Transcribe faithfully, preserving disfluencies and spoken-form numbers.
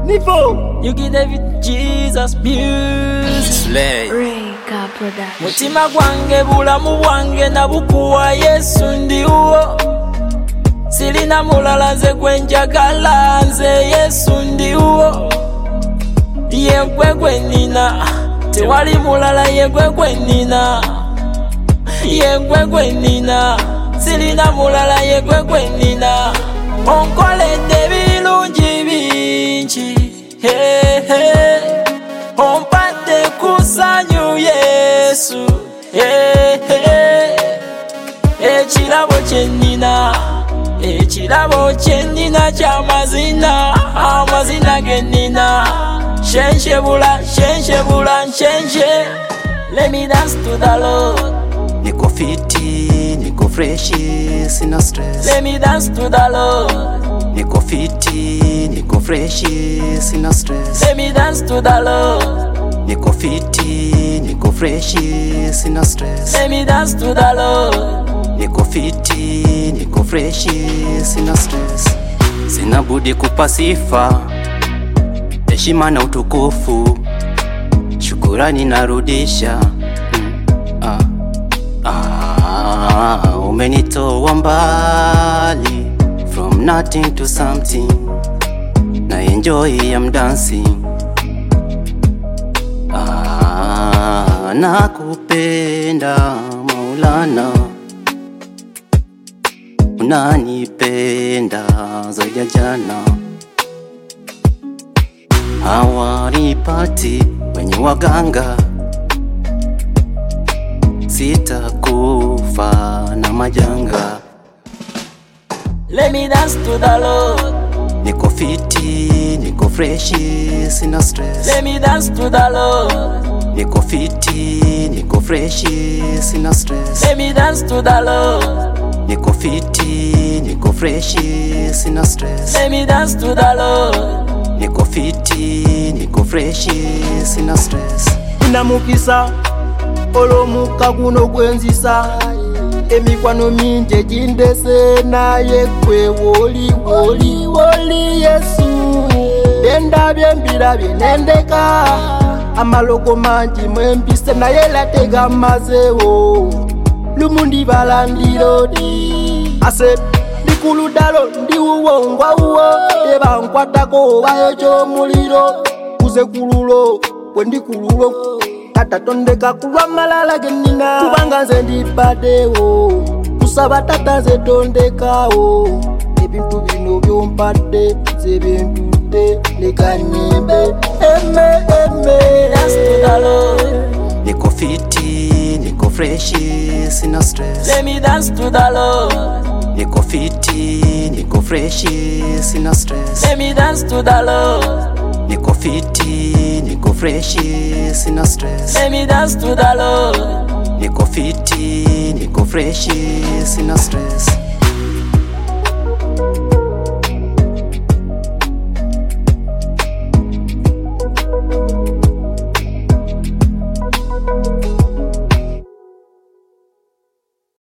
Nipo. You give David Jesus music. Slay. Reka Production. Mutima gwange bulamu bwange nabukuwa Yesu ndi uwo. Silina mulala nze gwe njagala nze Yesu ndi uwo. Ye gwe gwe nina tewali mulala ye gwe gwe nina. Ye gwe gwe nina silina mulala ye gwe gwe nina. Onkoledde birungi bingi hey, hey. Ompadde kusanyu Yesu hey, hey. Ekirabo kyenina ekirabo kyenina ky'amazina amazina genina shenshebula shenshebula nshenje. Let me dance to the Lord. Niko fiti, niko freshi, sina stress. Let me dance to the Lord. Niko fiti, niko freshi, sina stress. Let me dance to the Lord. Niko fiti, niko freshi, sina stress. Let me dance to the Lord. Niko fiti, niko freshi, sina stress. Sina budi kupa sifa, heshima na utukufu, shukurani narudisha. mm, ah, ah, umenitoa mbali, from nothing to something, na enjoy I'm dancing. ah, nakupenda Maulana, unanipenda zaidi ya jana. Hawanipati wenye waganga, sitakufa na majanga. Let me dance to the Lord. Niko fiti, niko freshi, sina stress. Let me dance to the Lord. Niko fiti, niko freshi, sina stress. Let me dance to the Lord. Niko fiti, niko freshi, sina stress. Let me dance to the Lord. Niko fiti, niko freshi, sina stress. Namukisa olomuka guno gwenzisa, emikwano mingi egindese naye gwe woli woli woli Yesu. Endabye mbirabye nendeka, amalogo mangi mwempise naye latega mazewo. Lumundi balandirodi ase ndikuludalo ndiwuwo ngwawuwo, tebankwatako bayo ky'omuliro kuze kululo kwendikululo. Tata tondeka kulwa malala genina, kubanga nze ndibaddewo, kusaba tata nze tondekawo. Ebintu bino byompadde nze bentudde ne kanyimbe eme eme. Dance to the Lord. Niko fiti, niko freshi, sina stress. Let me dance to the Lord. Niko fiti, niko freshi, sina stress. Let me dance to the Lord. Niko fiti, niko freshi, sina stress. Let me dance to the Lord. Niko fiti, niko freshi, sina stress.